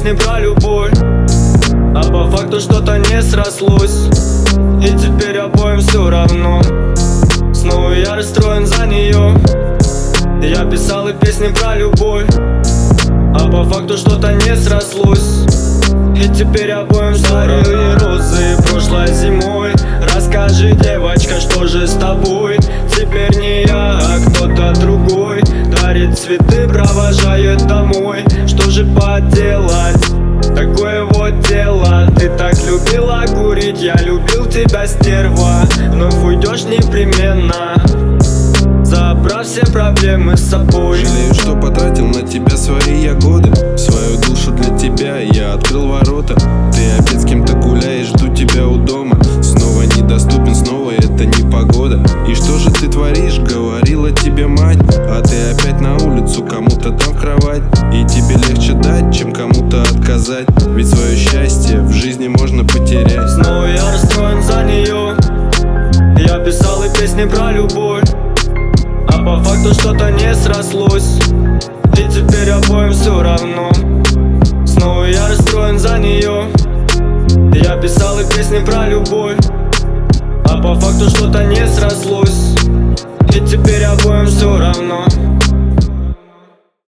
песни про любовь, а по факту что-то не срослось. И теперь обоим все равно. Снова я расстроен за нее. Я писал и песни про любовь, а по факту что-то не срослось. И теперь обоим дарили розы прошлой зимой. Расскажи, девочка, что же с тобой? Теперь не я, а кто-то другой. Дарит цветы, провожает домой. Что же поделать? Такое вот дело. Ты так любила курить, я любил тебя, стерва. Вновь уйдешь непременно, забрав все проблемы с собой. Жалею, что потратил на тебя свои годы. Свою душу для тебя я открыл ворота. Ты опять с кем-то гуляешь, жду тебя у дома. Снова недоступен, снова это не погода. И что же ты творишь, говорила тебе мать. А ты опять на улицу, кому-то там в кровать. И тебе легче дать, чем кому-то отказать. Ведь свое счастье в жизни можно потерять. Снова я расстроен за нее. Я писал и песни про любовь, а по факту что-то не срослось. И теперь обоим все равно. Снова я расстроен за нее. Я писал и песни про любовь, а по факту что-то не срослось. И теперь обоим все равно.